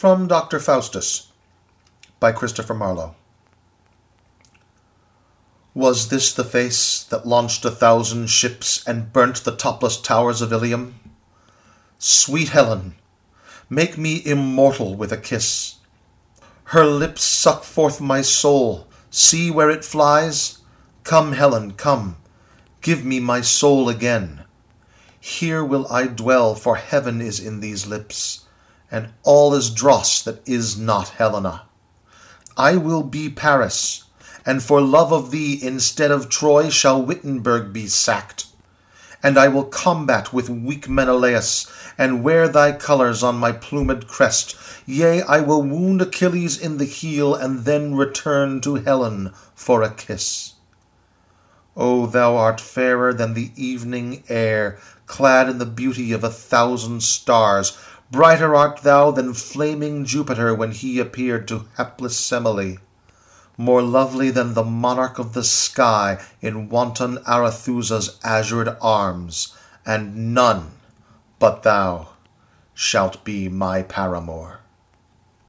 From Dr. Faustus, by Christopher Marlowe. Was this the face that launched 1,000 ships and burnt the topless towers of Ilium? Sweet Helen, make me immortal with a kiss. Her lips suck forth my soul. See where it flies? Come, Helen, come. Give me my soul again. Here will I dwell, for heaven is in these lips, and all is dross that is not Helena. I will be Paris, and for love of thee, instead of Troy, shall Wittenberg be sacked. And I will combat with weak Menelaus, and wear thy colours on my plumed crest. Yea, I will wound Achilles in the heel, and then return to Helen for a kiss. O thou art fairer than the evening air, clad in the beauty of 1,000 stars. Brighter art thou than flaming Jupiter when he appeared to hapless Semele. More lovely than the monarch of the sky in wanton Arethusa's azured arms, and none but thou shalt be my paramour.